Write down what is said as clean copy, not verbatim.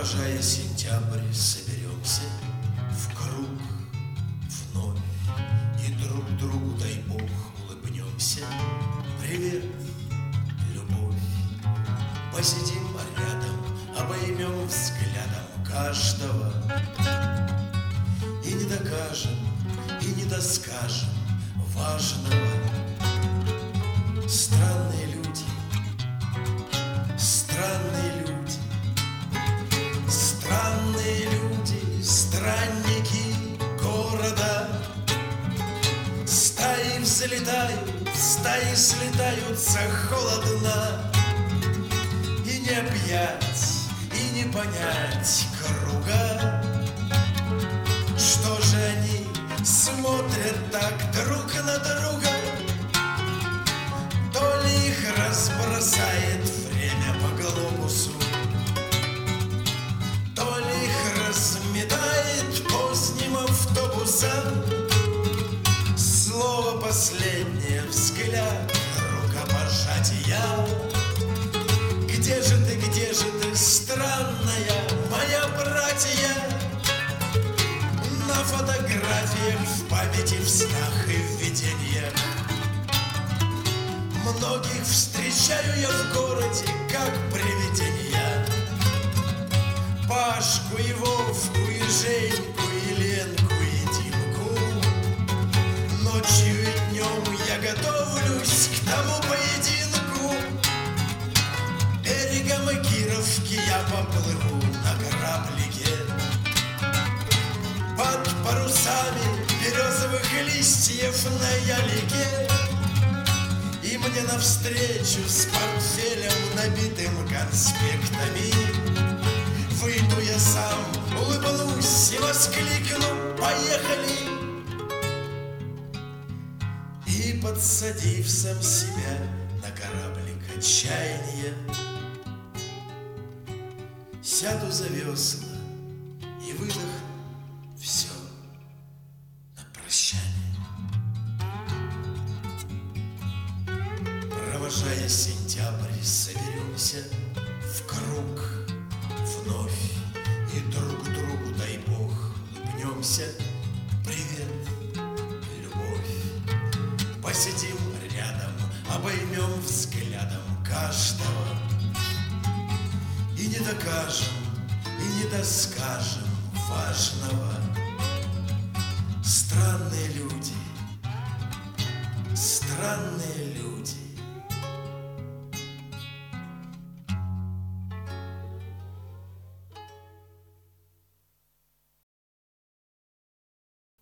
Провожая сентябрь, соберемся в круг вновь и друг другу, дай Бог, улыбнемся. Привет, любовь. Посидим рядом, обоймем взглядом каждого. И не докажем, и не доскажем важного. Странные люди, странные люди, странные люди, странники города. Стаи взлетают, стаи слетаются холодно. И не объять, и не понять круга. Что же они смотрят так друг на друга? То ли их разбросает время по глобусу, то ли их разметает поздним автобусом. Слово последнее, взгляд, рукопожатия. Где же ты, странная моя братья? На фотографиях, в памяти, в снах и в видениях. Многих встречаю я в городе, как привидения. Пашку и Вовку, и Женьку, и Ленку, и Димку. Ночью и днем я готовлюсь к тому поединку. Берегом и Кировки я поплыву на кораблике. Под парусами березовых листьев на ялике. И мне навстречу с портфелем, набитым конспектами, выйду я сам, улыбнусь и воскликну: поехали! И, подсадив сам себя на кораблик отчаяния, сяду за весла и выдохну все на прощание. Провожая сентябрь, соберемся в круг вновь и друг другу, дай Бог, улыбнемся. Привет, любовь. Посидим рядом, обоймем взглядом каждого. И не докажем, и не доскажем важного. Странные люди, странные люди.